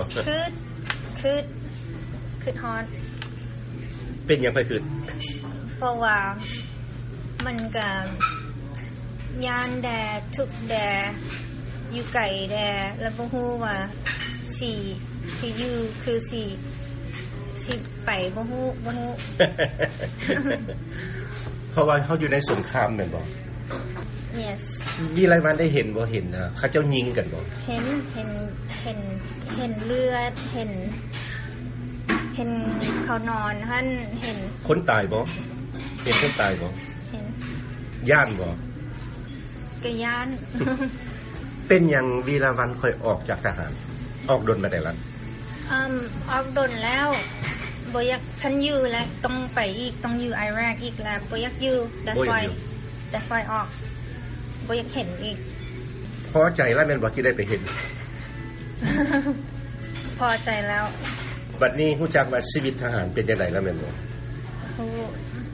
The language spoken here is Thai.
บ่คือฮอดเป็นหยังไปคือเพราะว่ามันก็ย่านแดทุกแดอยู่ไกลแดแล้วบ่ฮู้ว่าสิอยู่คือสิไปบ่ฮู้เพราะว่าเฮาอยู่ในสงครามแม่นบ่ yes วิไลวันได้เห็นบ่เห็นเขาเจ้ายิงกันบ่เห็นเลือดเห็นเขานอนหั่นเห็นคนตายบ่เห็นคนตายบ่เห็นย่านบ่ก็ย่านเป็นหยังวิไลวันค่อยออกจากทหารออกดนมาได้ล่ะออกดนแล้วบ่อยากคันอยู่แล้วต้องไปอีกต้องอยู่อิรักอีกแล้วบ่อยากอยู่แต่ไฟออกบ่อยากเห็นอีกพอใจแล้วแม่นบ่ที่ได้ไปเห็นพอใจแล้วบัดนี้ฮู้จักว่าชีวิตทหารเป็นจังได๋แล้วแม่นบ่